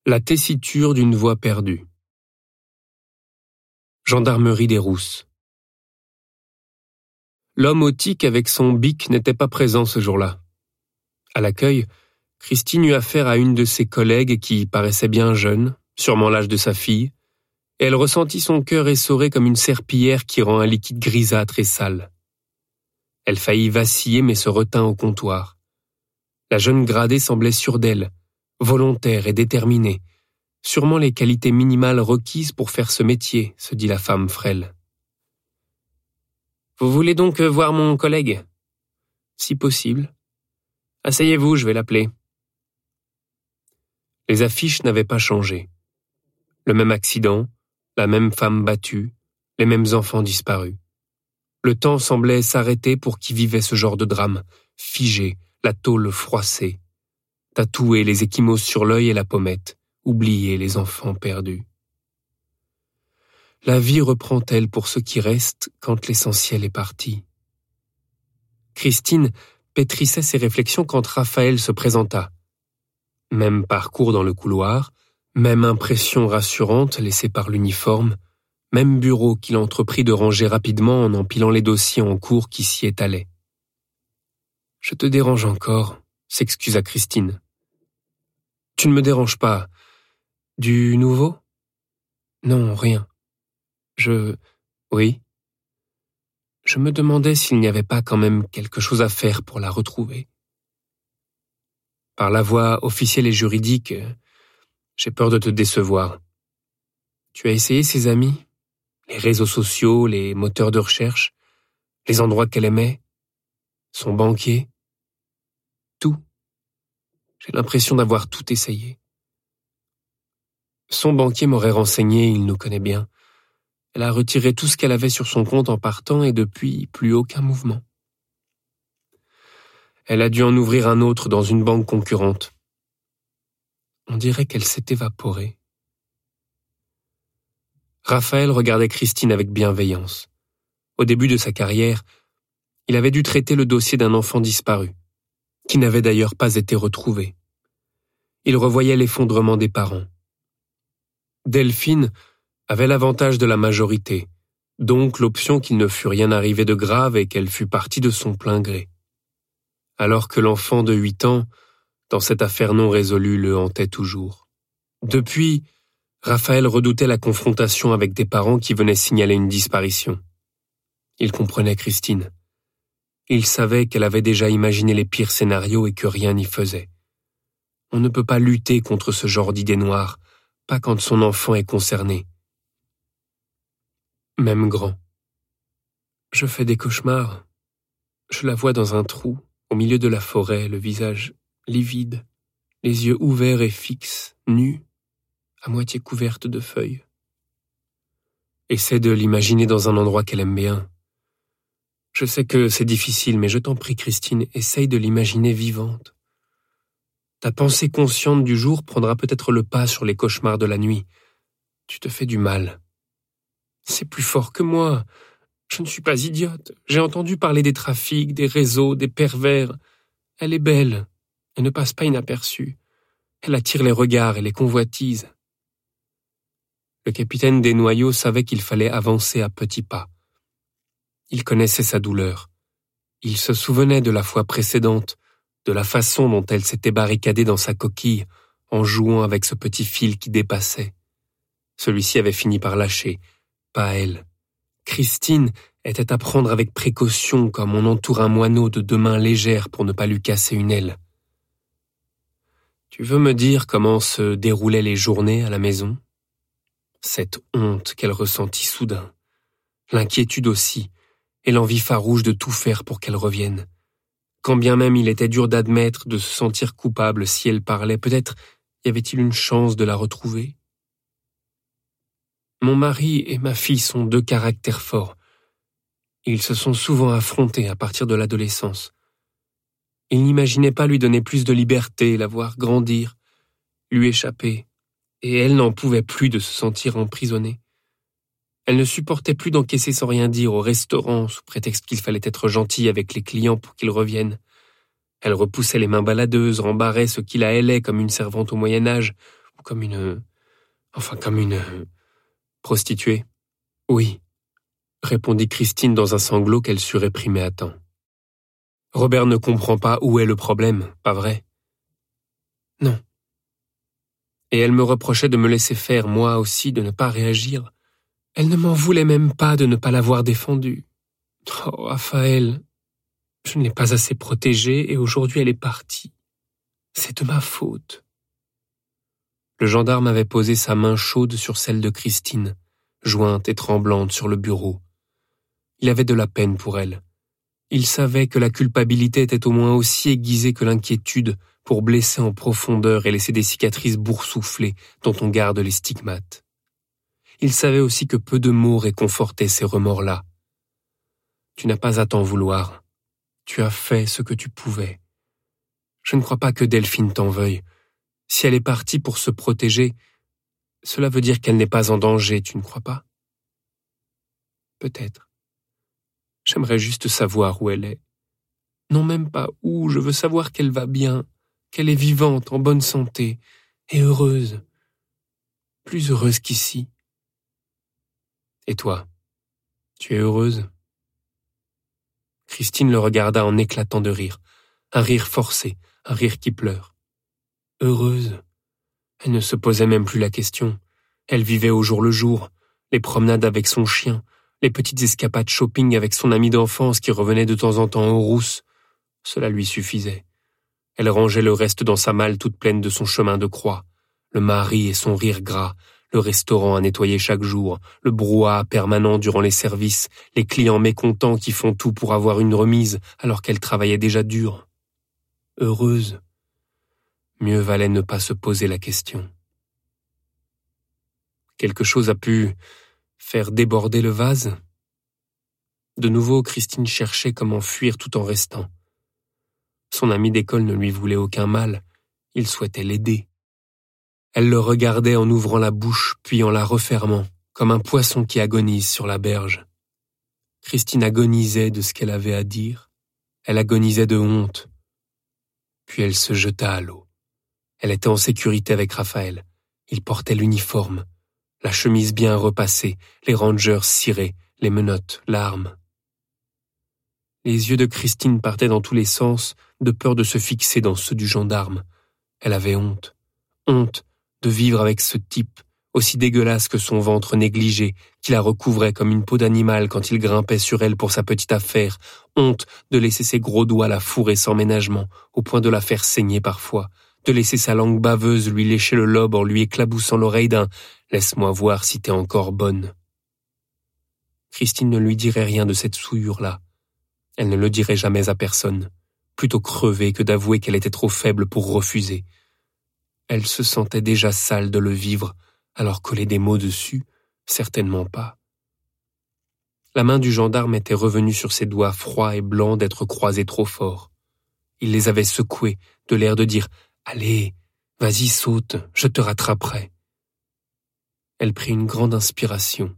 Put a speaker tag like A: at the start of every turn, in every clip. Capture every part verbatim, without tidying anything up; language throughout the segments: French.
A: La tessiture d'une voix perdue. Gendarmerie des Rousses. L'homme au tic avec son bic n'était pas présent ce jour-là. À l'accueil, Christine eut affaire à une de ses collègues qui paraissait bien jeune, sûrement l'âge de sa fille, et elle ressentit son cœur essoré comme une serpillière qui rend un liquide grisâtre et sale. Elle faillit vaciller mais se retint au comptoir. La jeune gradée semblait sûre d'elle, volontaire et déterminée. Sûrement les qualités minimales requises pour faire ce métier, se dit la femme frêle. « Vous voulez donc voir mon collègue ? » ?»« Si possible. »« Asseyez-vous, je vais l'appeler. » Les affiches n'avaient pas changé. Le même accident, la même femme battue, les mêmes enfants disparus. Le temps semblait s'arrêter pour qui vivait ce genre de drame, figé, la tôle froissée, tatoué les ecchymoses sur l'œil et la pommette, oublier les enfants perdus. La vie reprend-elle pour ceux qui restent quand l'essentiel est parti? Christine pétrissait ses réflexions quand Raphaël se présenta. Même parcours dans le couloir, même impression rassurante laissée par l'uniforme, même bureau qu'il entreprit de ranger rapidement en empilant les dossiers en cours qui s'y étalaient. « Je te dérange encore », s'excusa Christine. « Tu ne me déranges pas. Du nouveau ? » ?»« Non, rien. Je... Oui. Je me demandais s'il n'y avait pas quand même quelque chose à faire pour la retrouver. Par la voie officielle et juridique, j'ai peur de te décevoir. Tu as essayé ses amis, les réseaux sociaux, les moteurs de recherche, les endroits qu'elle aimait, son banquier, tout. J'ai l'impression d'avoir tout essayé. Son banquier m'aurait renseigné, il nous connaît bien. Elle a retiré tout ce qu'elle avait sur son compte en partant et depuis, plus aucun mouvement. Elle a dû en ouvrir un autre dans une banque concurrente. On dirait qu'elle s'est évaporée. Raphaël regardait Christine avec bienveillance. Au début de sa carrière, il avait dû traiter le dossier d'un enfant disparu, qui n'avait d'ailleurs pas été retrouvé. Il revoyait l'effondrement des parents. Delphine avait l'avantage de la majorité, donc l'option qu'il ne fût rien arrivé de grave et qu'elle fût partie de son plein gré. Alors que l'enfant de huit ans, dans cette affaire non résolue, le hantait toujours. Depuis, Raphaël redoutait la confrontation avec des parents qui venaient signaler une disparition. Il comprenait Christine. Il savait qu'elle avait déjà imaginé les pires scénarios et que rien n'y faisait. On ne peut pas lutter contre ce genre d'idées noires, pas quand son enfant est concerné. Même grand. Je fais des cauchemars. Je la vois dans un trou, au milieu de la forêt, le visage livide, les yeux ouverts et fixes, nus, à moitié couverte de feuilles. Essaie de l'imaginer dans un endroit qu'elle aime bien. Je sais que c'est difficile, mais je t'en prie, Christine, essaye de l'imaginer vivante. Ta pensée consciente du jour prendra peut-être le pas sur les cauchemars de la nuit. Tu te fais du mal. C'est plus fort que moi. Je ne suis pas idiote. J'ai entendu parler des trafics, des réseaux, des pervers. Elle est belle. Elle ne passe pas inaperçue. Elle attire les regards et les convoitises. Le capitaine Desnoyaux savait qu'il fallait avancer à petits pas. Il connaissait sa douleur. Il se souvenait de la fois précédente, de la façon dont elle s'était barricadée dans sa coquille en jouant avec ce petit fil qui dépassait. Celui-ci avait fini par lâcher, pas elle. Christine était à prendre avec précaution comme on entoure un moineau de deux mains légères pour ne pas lui casser une aile. Tu veux me dire comment se déroulaient les journées à la maison ? Cette honte qu'elle ressentit soudain, l'inquiétude aussi, et l'envie farouche de tout faire pour qu'elle revienne. Quand bien même il était dur d'admettre, de se sentir coupable si elle parlait, peut-être y avait-il une chance de la retrouver ? Mon mari et ma fille sont deux caractères forts. Ils se sont souvent affrontés à partir de l'adolescence. Il n'imaginait pas lui donner plus de liberté, la voir grandir, lui échapper, et elle n'en pouvait plus de se sentir emprisonnée. Elle ne supportait plus d'encaisser sans rien dire au restaurant sous prétexte qu'il fallait être gentil avec les clients pour qu'ils reviennent. Elle repoussait les mains baladeuses, rembarrait ce qui la hélait comme une servante au Moyen-Âge Comme une... Enfin, comme une... prostituée. Oui, répondit Christine dans un sanglot qu'elle sut réprimer à temps. Robert ne comprend pas où est le problème, pas vrai? Non. Et elle me reprochait de me laisser faire, moi aussi, de ne pas réagir. Elle ne m'en voulait même pas de ne pas l'avoir défendue. Oh, Raphaël, je ne l'ai pas assez protégée et aujourd'hui elle est partie. C'est de ma faute. Le gendarme avait posé sa main chaude sur celle de Christine, jointe et tremblante sur le bureau. Il avait de la peine pour elle. Il savait que la culpabilité était au moins aussi aiguisée que l'inquiétude pour blesser en profondeur et laisser des cicatrices boursouflées dont on garde les stigmates. Il savait aussi que peu de mots réconfortaient ces remords-là. Tu n'as pas à t'en vouloir. Tu as fait ce que tu pouvais. Je ne crois pas que Delphine t'en veuille. Si elle est partie pour se protéger, cela veut dire qu'elle n'est pas en danger, tu ne crois pas? Peut-être. J'aimerais juste savoir où elle est. Non, même pas où, je veux savoir qu'elle va bien, qu'elle est vivante, en bonne santé, et heureuse. Plus heureuse qu'ici. Et toi, tu es heureuse? Christine le regarda en éclatant de rire. Un rire forcé, un rire qui pleure. Heureuse? Elle ne se posait même plus la question. Elle vivait au jour le jour, les promenades avec son chien, les petites escapades shopping avec son ami d'enfance qui revenait de temps en temps aux rousses. Cela lui suffisait. Elle rangeait le reste dans sa malle toute pleine de son chemin de croix. Le mari et son rire gras, le restaurant à nettoyer chaque jour, le brouhaha permanent durant les services, les clients mécontents qui font tout pour avoir une remise alors qu'elle travaillait déjà dur. Heureuse. Mieux valait ne pas se poser la question. Quelque chose a pu faire déborder le vase. De nouveau, Christine cherchait comment fuir tout en restant. Son ami d'école ne lui voulait aucun mal, il souhaitait l'aider. Elle le regardait en ouvrant la bouche puis en la refermant, comme un poisson qui agonise sur la berge. Christine agonisait de ce qu'elle avait à dire, elle agonisait de honte. Puis elle se jeta à l'eau. Elle était en sécurité avec Raphaël. Il portait l'uniforme, la chemise bien repassée, les rangers cirés, les menottes, l'arme. Les yeux de Christine partaient dans tous les sens, de peur de se fixer dans ceux du gendarme. Elle avait honte. Honte de vivre avec ce type, aussi dégueulasse que son ventre négligé, qui la recouvrait comme une peau d'animal quand il grimpait sur elle pour sa petite affaire. Honte de laisser ses gros doigts la fourrer sans ménagement, au point de la faire saigner parfois. De laisser sa langue baveuse lui lécher le lobe en lui éclaboussant l'oreille d'un « Laisse-moi voir si t'es encore bonne ». Christine ne lui dirait rien de cette souillure-là. Elle ne le dirait jamais à personne, plutôt crever que d'avouer qu'elle était trop faible pour refuser. Elle se sentait déjà sale de le vivre, alors coller des mots dessus, certainement pas. La main du gendarme était revenue sur ses doigts froids et blancs d'être croisés trop fort. Il les avait secoués, de l'air de dire « Allez, vas-y, saute, je te rattraperai ». Elle prit une grande inspiration.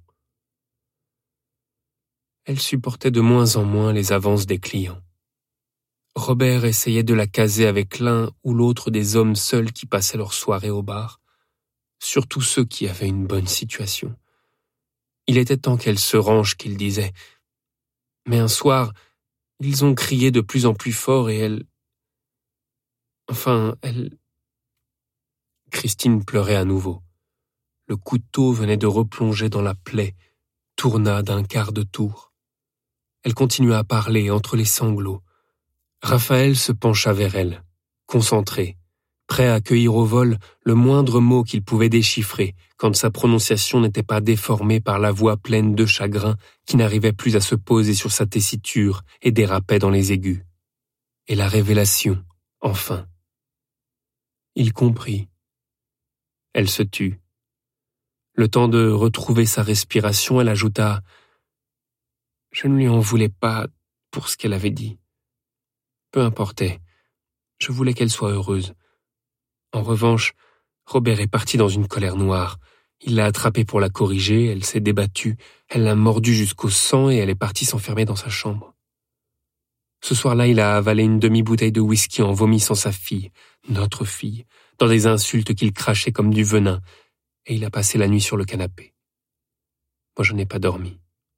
A: Elle supportait de moins en moins les avances des clients. Robert essayait de la caser avec l'un ou l'autre des hommes seuls qui passaient leur soirée au bar, surtout ceux qui avaient une bonne situation. Il était temps qu'elle se range, qu'il disait. Mais un soir, ils ont crié de plus en plus fort et elle... Enfin, elle... Christine pleurait à nouveau. Le couteau venait de replonger dans la plaie, tourna d'un quart de tour. Elle continua à parler entre les sanglots. Raphaël se pencha vers elle, concentré, prêt à accueillir au vol le moindre mot qu'il pouvait déchiffrer quand sa prononciation n'était pas déformée par la voix pleine de chagrin qui n'arrivait plus à se poser sur sa tessiture et dérapait dans les aigus. Et la révélation, enfin. Il comprit. Elle se tut. Le temps de retrouver sa respiration, elle ajouta « Je ne lui en voulais pas pour ce qu'elle avait dit. Peu importait. Je voulais qu'elle soit heureuse. En revanche, Robert est parti dans une colère noire. Il l'a attrapée pour la corriger, elle s'est débattue, elle l'a mordue jusqu'au sang et elle est partie s'enfermer dans sa chambre. Ce soir-là, il a avalé une demi-bouteille de whisky en vomissant sa fille, notre fille, dans des insultes qu'il crachait comme du venin, et il a passé la nuit sur le canapé. Moi, je n'ai pas dormi.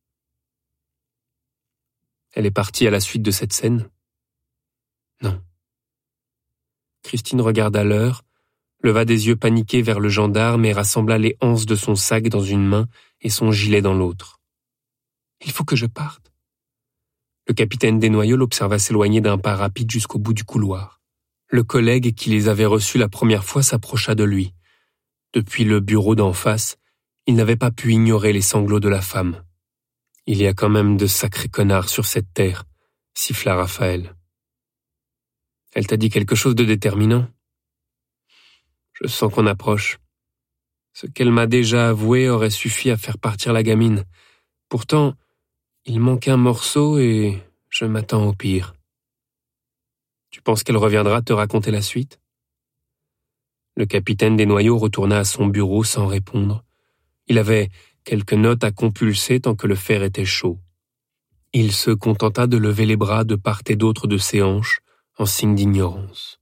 A: Elle est partie à la suite de cette scène ? Non. Christine regarda l'heure, leva des yeux paniqués vers le gendarme et rassembla les anses de son sac dans une main et son gilet dans l'autre. « Il faut que je parte. » Le capitaine Desnoyaux l'observa s'éloigner d'un pas rapide jusqu'au bout du couloir. Le collègue qui les avait reçus la première fois s'approcha de lui. Depuis le bureau d'en face, il n'avait pas pu ignorer les sanglots de la femme. « Il y a quand même de sacrés connards sur cette terre », siffla Raphaël. « Elle t'a dit quelque chose de déterminant ? » Je sens qu'on approche. Ce qu'elle m'a déjà avoué aurait suffi à faire partir la gamine. Pourtant, il manque un morceau et je m'attends au pire. Tu penses qu'elle reviendra te raconter la suite ? Le capitaine Desnoyaux retourna à son bureau sans répondre. Il avait quelques notes à compulser tant que le fer était chaud. Il se contenta de lever les bras de part et d'autre de ses hanches en signe d'ignorance.